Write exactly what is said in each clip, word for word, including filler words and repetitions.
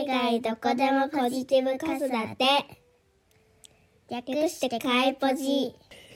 海外どこでもポジティブ子育て、略してかいポジ。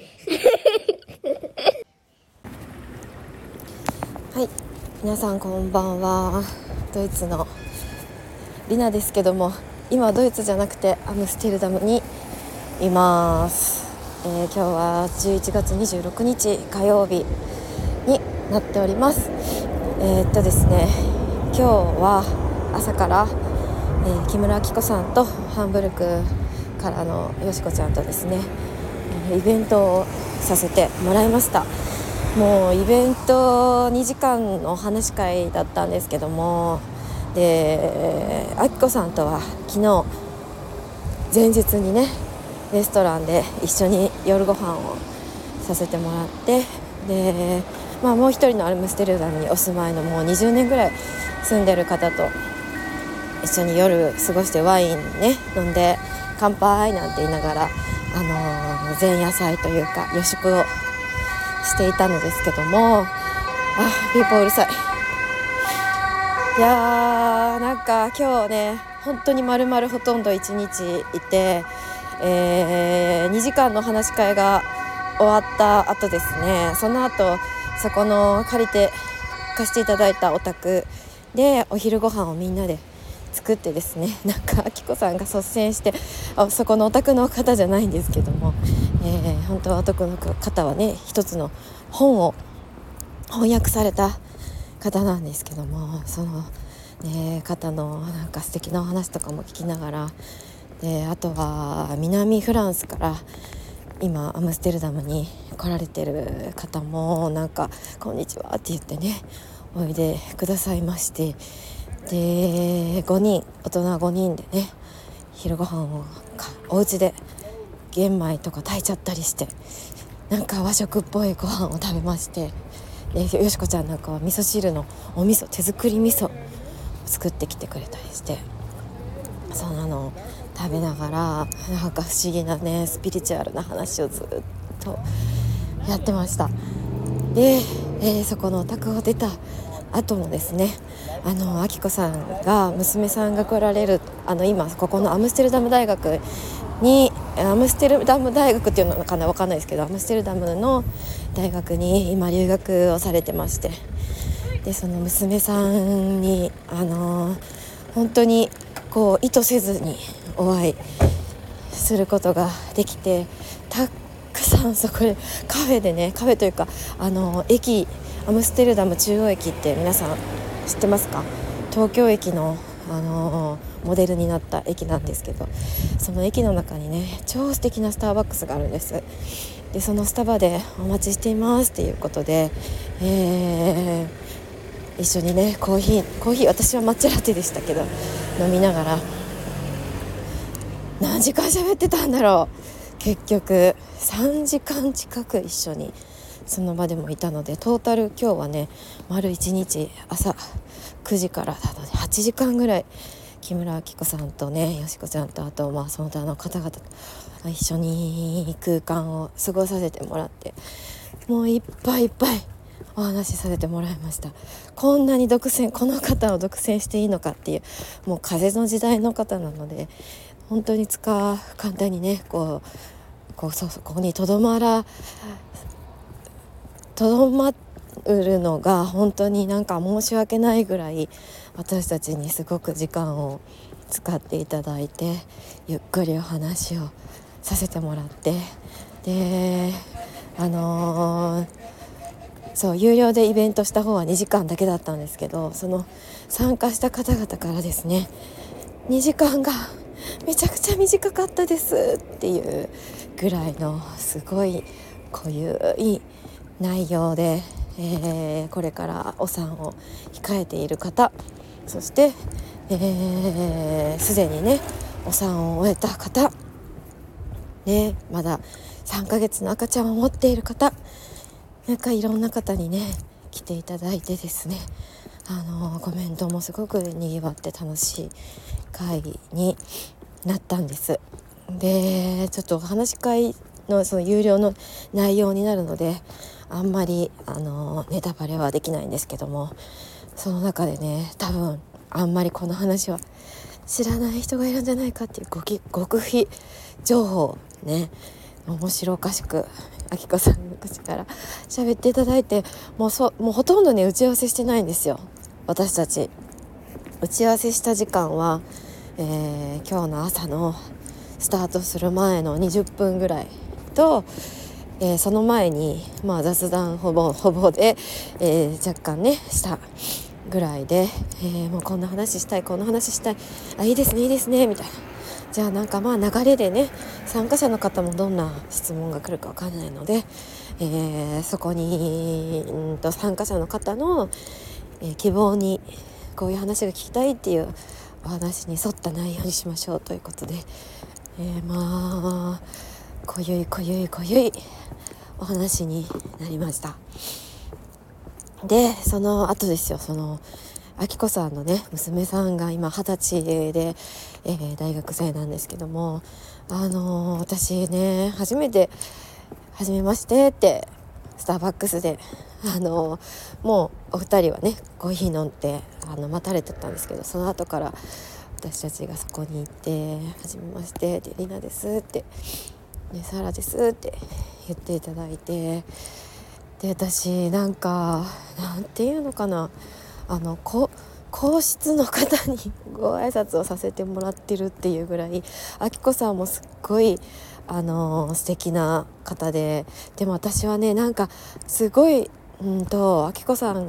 はい、皆さんこんばんは。ドイツのリナですけども、今はドイツじゃなくてアムステルダムにいます。えー、今日はじゅういちがつにじゅうろくにち火曜日になっております。えー、っとですね今日は朝から、えー、木村明子さんとハンブルクからのよしこちゃんとですねイベントをさせてもらいました。もうイベントにじかんの話し会だったんですけども、で明子さんとは昨日前日にねレストランで一緒に夜ご飯をさせてもらって、で、まあ、もう一人のアムステルダムにお住まいのもうにじゅうねんぐらい住んでる方と一緒に夜過ごしてワインね飲んで乾杯なんて言いながら、あのー、前夜祭というか予祝をしていたのですけども、あピーポーうるさい。いやーなんか今日ね本当に丸々ほとんどいちにちいて、えー、にじかんの話し会が終わった後ですね、その後そこの借りて貸していただいたお宅でお昼ご飯をみんなで作ってですね、なんかあきこさんが率先して、あそこのお宅の方じゃないんですけども、えー、本当はお宅の方はね一つの本を翻訳された方なんですけども、その、ね、方のなんか素敵なお話とかも聞きながら、であとは南フランスから今アムステルダムに来られてる方もなんかこんにちはって言ってねおいでくださいまして、でごにん大人ごにんでね昼ご飯をお家で玄米とか炊いちゃったりして、なんか和食っぽいご飯を食べまして、でよしこちゃんなんかは味噌汁のお味噌手作り味噌を作ってきてくれたりして、そんなのを食べながらなんか不思議なねスピリチュアルな話をずっとやってました。で、えー、そこのお宅を出た後もですね、あのあきこさんが娘さんが来られるあの今ここのアムステルダム大学にアムステルダム大学っていうのかな分かんないですけど、アムステルダムの大学に今留学をされてまして、でその娘さんにあのー、本当にこう意図せずにお会いすることができて、たくさんそこでカフェでねカフェというかあのー、駅アムステルダム中央駅って皆さん知ってますか？東京駅の、あのー、モデルになった駅なんですけど、その駅の中にね超素敵なスターバックスがあるんです。でそのスタバでお待ちしていますっていうことで、えー、一緒にねコーヒーコーヒー私は抹茶ラテでしたけど飲みながら何時間喋ってたんだろう、結局さんじかん近く一緒にその場でもいたので、トータル今日はね丸いちにち朝くじからなのではちじかんぐらい木村明子さんとねよしこちゃんとあとまあその他の方々と一緒に空間を過ごさせてもらって、もういっぱいいっぱいお話しさせてもらいました。こんなに独占この方を独占していいのかっていう、もう風の時代の方なので本当に使う簡単にねこうこうそうそうここにとどまらとどまるのが本当になんか申し訳ないぐらい私たちにすごく時間を使っていただいて、ゆっくりお話をさせてもらって、であのー、そう有料でイベントした方はにじかんだけだったんですけど、その参加した方々からですねにじかんがめちゃくちゃ短かったですっていうぐらいのすごい濃ゆい内容で、えー、これからお産を控えている方、そしてすで、えー、にねお産を終えた方、ね、まださんかげつの赤ちゃんを持っている方、なんかいろんな方にね来ていただいてですね、あのコメントもすごくにぎわって楽しい会になったんです。でちょっとお話し会のその有料の内容になるのであんまりあのネタバレはできないんですけども、その中でね多分あんまりこの話は知らない人がいるんじゃないかっていう極秘情報ね、面白おかしくあきこさんの口から喋っていただいて、もうそもうほとんどね打ち合わせしてないんですよ。私たち打ち合わせした時間は、えー、今日の朝のスタートする前のにじゅっぷんぐらいと、えー、その前に、まあ、雑談ほぼほぼで、えー、若干ねしたぐらいで、えー、もうこんな話したいこんな話したい、あいいですねいいですねみたいな。じゃあなんかまあ流れでね、参加者の方もどんな質問が来るか分かんないので、えー、そこにんと参加者の方の、えー、希望にこういう話が聞きたいっていうお話に沿った内容にしましょうということで、えー、まあこゆいこゆいこゆいお話になりました。でその後ですよ、そのあきこさんのね娘さんが今二十歳で、えー、大学生なんですけども、あのー、私ね初めて初めましてってスターバックスで、あのー、もうお二人はねコーヒー飲んであの待たれてたんですけど、その後から私たちがそこに行って初めましてでリナですってね、サラですって言っていただいて、で私なんかなんていうのかな、あのこ皇室の方にご挨拶をさせてもらってるっていうぐらい、あきこさんもすっごいあの素敵な方で、でも私はねなんかすごいうんとあきこさんって、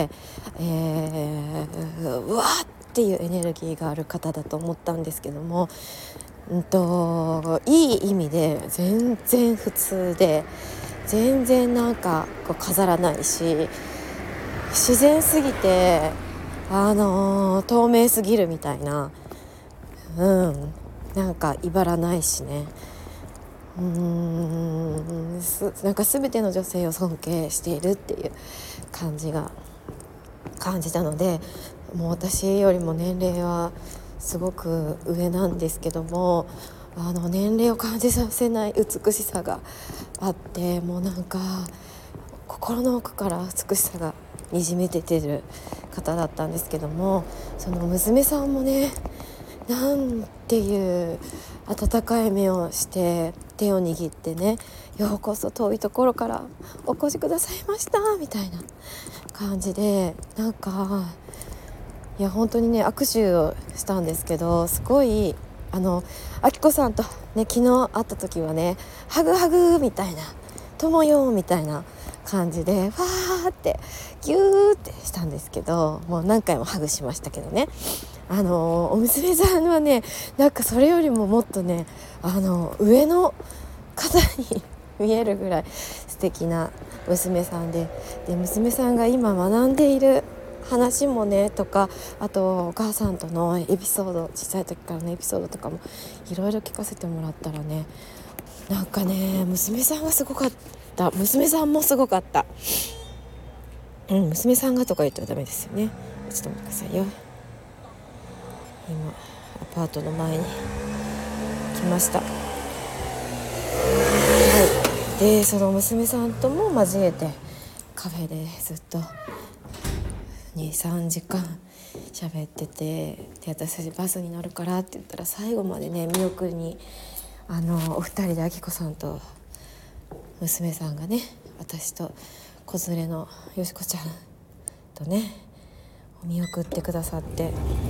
えー、うわーっていうエネルギーがある方だと思ったんですけども、うんといい意味で全然普通で、全然なんかこう飾らないし、自然すぎてあのー、透明すぎるみたいな、うんなんか威張らないしね、うーんすなんか全ての女性を尊敬しているっていう感じが感じたので、もう私よりも年齢はすごく上なんですけども、あの年齢を感じさせない美しさがあって、もうなんか心の奥から美しさがにじみ出てる方だったんですけども、その娘さんもねなんていう温かい目をして手を握ってね、ようこそ遠いところからお越しくださいましたみたいな感じで、なんかいや本当にね握手をしたんですけど、すごいあのあきこさんとね昨日会った時はねハグハグみたいな、友よみたいな感じでわーってギューってしたんですけど、もう何回もハグしましたけどね、あのお娘さんはねなんかそれよりももっとねあの上の方に見えるぐらい素敵な娘さんで、で娘さんが今学んでいる話もねとか、あとお母さんとのエピソード、小さい時からのエピソードとかもいろいろ聞かせてもらったらね、なんかね娘さんがすごかった、娘さんもすごかった、うん、娘さんがとか言ったらダメですよね。ちょっと待ってくださいよ、今アパートの前に来ました。はい、でその娘さんとも交えてカフェでずっとにさんじかん喋ってて、で私たちバスに乗るからって言ったら最後までね見送りにあのお二人であきこさんと娘さんがね、私と子連れのよしこちゃんとね見送ってくださって、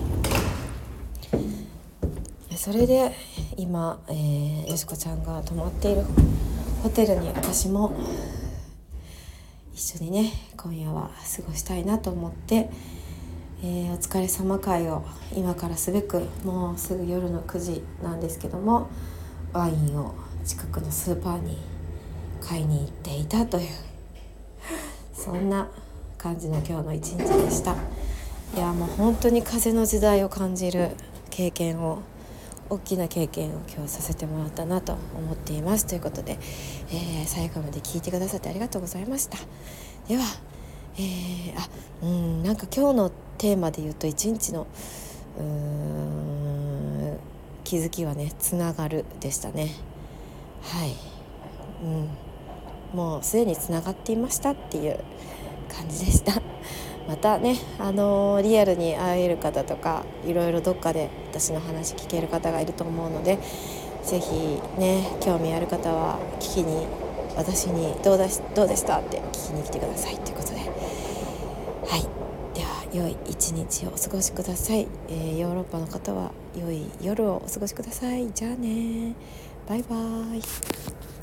それで今、えー、よしこちゃんが泊まっているホテルに私も一緒にね今夜は過ごしたいなと思って、えー、お疲れ様会を今からすべくもうすぐ夜のくじなんですけども、ワインを近くのスーパーに買いに行っていたというそんな感じの今日の一日でした。いやもう本当に風の時代を感じる経験を、大きな経験を今日させてもらったなと思っていますということで、えー、最後まで聞いてくださってありがとうございました。では、えー、あうんなんか今日のテーマで言うと一日のうーん気づきはねつながるでしたね。はい、うん、もうすでにつながっていましたっていう感じでした。ままたね、あのー、リアルに会える方とかいろいろどっかで私の話聞ける方がいると思うので、ぜひね興味ある方は聞きに私にどうだしどうでしたって聞きに来てくださいということで、はい、では良い一日をお過ごしください。えー、ヨーロッパの方は良い夜をお過ごしください。じゃあね、バイバイ。